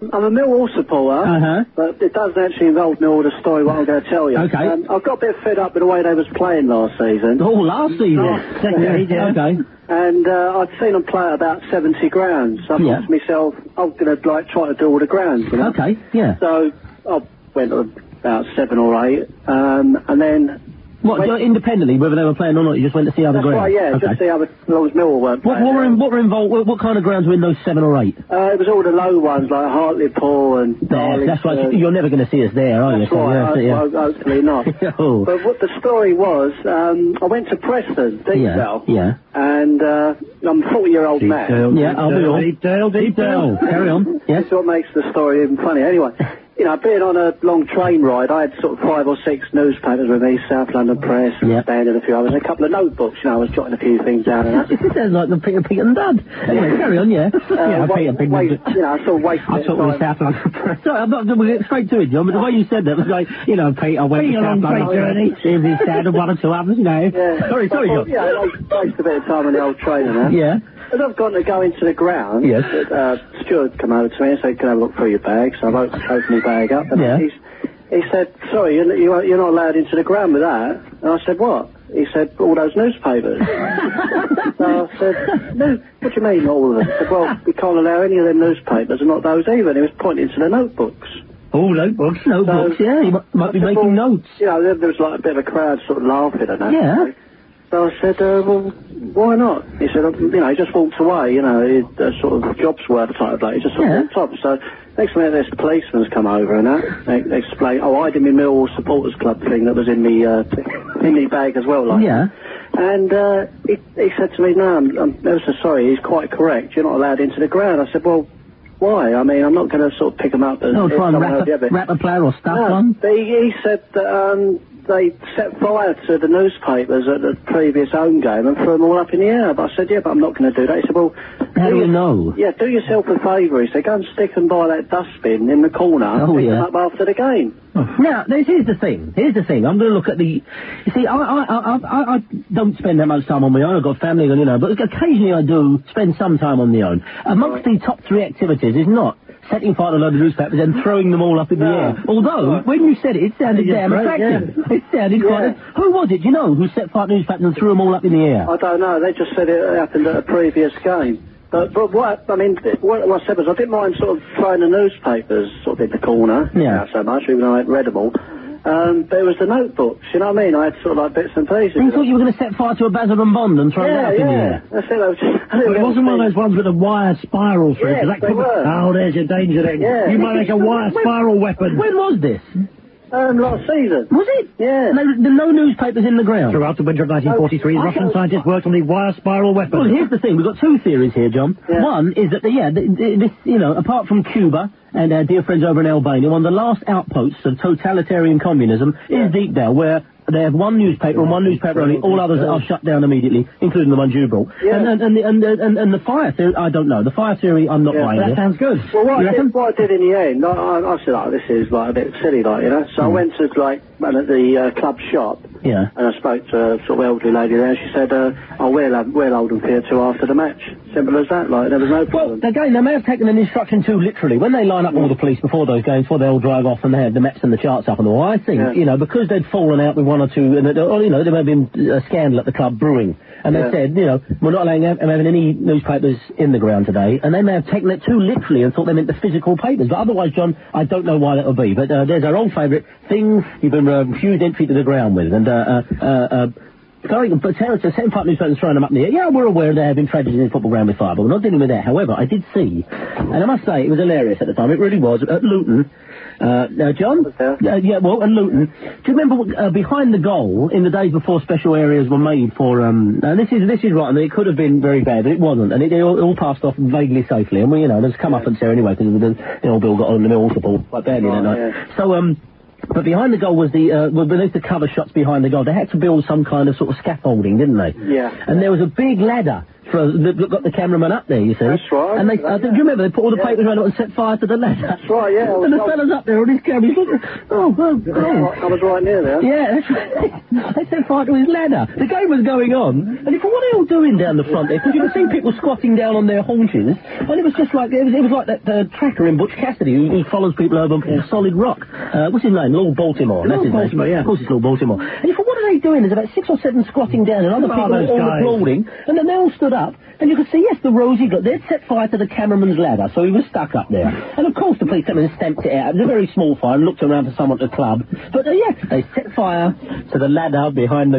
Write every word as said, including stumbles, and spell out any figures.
I'm a Millwall supporter, uh-huh. but it doesn't actually involve Millwall, the story, what I'm going to tell you. Okay. Um, I got a bit fed up with the way they was playing last season. Oh, last season? Oh, yeah. yeah. Okay. And uh, I'd seen them play at about seventy grounds. So I yeah. thought to myself, I'm going to, like, try to do all the grounds, you know? Okay, yeah. So I went to about seven or eight, um, and then... What, went, independently, whether they were playing or not, you just went to see other that's grounds? Right, yeah, okay. just see other, as long as Millwall weren't what, playing. What were, in, what were involved, what, what kind of grounds were in those seven or eight? Uh, it was all the low ones, like Hartlepool and... There, that's right, you're never going to see us there, are that's you? Right, so, yeah, I, yeah. I, hopefully not. oh. But what the story was, um, I went to Preston, Deepdale. Yeah, yeah. And, uh, I'm a forty-year-old man. Deepdale, yeah, I'll be all. Deepdale, Deepdale. Carry on, yes. That's what makes the story even funny. Anyway, you know, being on a long train ride, I had sort of five or six newspapers with me, South London Press, and yep. Standard, a few others, and a couple of notebooks, you know, I was jotting a few things down and that. It sounds like the Peter Pig and Dud. Anyway, carry on, yeah. Uh, yeah, wait, Peter Pig wait, you know, I sort of wasted I thought it was South London Press. Sorry, I'm not, we'll get straight to it, John, but the way you said that was like, you know, Peter went to South London journey. Here's his dad and one or two others, you know. Yeah. Sorry, sorry, John. Yeah, I wasted a bit of time on the old train and that. Yeah. As I've gone to go into the ground, yes. uh, Stuart come over to me and said, can I have a look through your bag? So I opened my bag up and yeah. he's, he said, sorry, you're, you're not allowed into the ground with that. And I said, what? He said, all those newspapers. So I said, no, what do you mean, all of them? He said, well, we can't allow any of them newspapers and not those either. And he was pointing to the notebooks. Oh, notebooks, notebooks, so, yeah, he might, might be said, making well, notes. You know, there, there was like a bit of a crowd sort of laughing at that. Yeah. So I said, uh, well, why not? He said, you know, he just walked away, you know, he, uh, sort of jobs worth type, like, he just sort of yeah. walked off. So next minute, this policeman's come over and that. They, they explain, oh, I did my Millwall Supporters Club thing that was in me, uh, in me bag as well, like. Yeah. And, uh, he, he said to me, no, I'm, I'm ever so sorry, he's quite correct, you're not allowed into the ground. I said, well, why? I mean, I'm not going to sort of pick him up as... No, try and wrap a, wrap a player or stuff no, on? He, he said that, um... they set fire to the newspapers at the previous home game and threw them all up in the air. But I said, yeah, but I'm not going to do that. He said, well... How do you you know? Yeah, do yourself a favour. He said, go and stick them by that dustbin in the corner oh, and pick yeah. them up after the game. Oh. Now, this, here's the thing. Here's the thing. I'm going to look at the... You see, I, I, I, I, I don't spend that much time on my own. I've got family, you know, but occasionally I do spend some time on my own. Amongst right. the top three activities is not setting fire to a load of newspapers and throwing them all up in the no. air. Although, right. when you said it, it sounded yeah, damn right, attractive. Yeah. It sounded yeah. quite... A, who was it, do you know, who set fire to newspapers and threw them all up in the air? I don't know. They just said it happened at a previous game. But, but what, I mean, what, what I said was I didn't mind sort of throwing the newspapers sort of in the corner. Yeah. Not so much, even though I hadn't read them all. Um, there was the notebooks, you know what I mean? I had sort of like bits and pieces. You thought you were going to set fire to a Basil and Bond and throw yeah, it up yeah. in the air? That's it. I was just, I well, it wasn't one of those ones with a wire spiral through. Yeah, that they were. Oh, there's your danger then. Yeah. You might make a wire spiral weapon. When was this? Um, last season. Was it? Yeah. No, there no newspapers in the ground? Throughout the winter of nineteen forty-three, oh, Russian scientists worked on the wire spiral weapon. Well, here's the thing. We've got two theories here, John. Yeah. One is that, the, yeah, the, the, this, you know, apart from Cuba and our dear friends over in Albania, one of the last outposts of totalitarian communism yeah. is Deepdale, where they have one newspaper and one newspaper only. All others are shut down immediately, including the ones you brought. Yeah. And, and, and, the, and, and, and the fire theory, I don't know. The fire theory, I'm not yeah, buying That it. sounds good. Well, what you I, reckon? did, what I did in the end, I, I, I said, oh, this is like a bit silly, like, you know. So mm. I went to, like, at the uh, club shop. Yeah. And I spoke to a sort of elderly lady there. She said, uh, oh, we'll, have, we'll hold them for you till after the match. Simple as that, like, there was no problem. Well, again, they may have taken an instruction too literally. When they line up all the police before those games, before they all drive off and they have the maps and the charts up on the wall, I think, yeah. you know, because they'd fallen out with one or two, and, or, you know, there may have been a scandal at the club brewing, and yeah. they said, you know, we're not allowing them having any newspapers in the ground today, and they may have taken it too literally and thought they meant the physical papers. But otherwise, John, I don't know why that would be. But uh, there's our old favourite thing you've been uh, refused entry to the ground with, and uh, uh, uh, uh Sorry, but Sarah says, setting fire newspapers and throwing them up in the air. Yeah, we're aware there have been tragedies in the football ground with fire, but we're not dealing with that. However, I did see, and I must say, it was hilarious at the time. It really was. At Luton, uh, uh John? Uh, yeah, well, at Luton. Do you remember, uh, behind the goal, in the days before special areas were made for, um, and this is, this is right, and it could have been very bad, but it wasn't, and it, it, all, it all passed off vaguely safely, and we, you know, there's come up and there anyway, because the, you know, Bill got on the Millwall support quite badly oh, that night. Yeah. So, um, but behind the goal was the, uh, well, beneath the cover shots behind the goal, they had to build some kind of sort of scaffolding, didn't they? Yeah. And there was a big ladder for they've got the cameraman up there, you see. That's right. And they, uh, do you remember, they put all the Yeah. papers around it and set fire to the ladder? That's right, yeah. I was, And the I was, fella's up there on his camera, he's looking, oh, oh, oh. I was right near there. Yeah, that's right. They set fire to his ladder. The game was going on, and you thought, what are they all doing down the front there? Because you could see people squatting down on their haunches, and it was just like, it was, it was like that uh, tracker in Butch Cassidy who, who follows people over solid rock. Uh, what's his name? Lord Baltimore. That's Lord his Baltimore, name. yeah. Of course it's Lord Baltimore. And you thought, what are they doing? There's about six or seven squatting down, and other Who are people those all guys? applauding, and then they all stood up, and you could see, yes, the Rosie got, they'd set fire to the cameraman's ladder, so he was stuck up there. And of course the police came and stamped it out. It was a very small fire, and looked around for someone to club. But uh, yeah, they set fire to the ladder behind the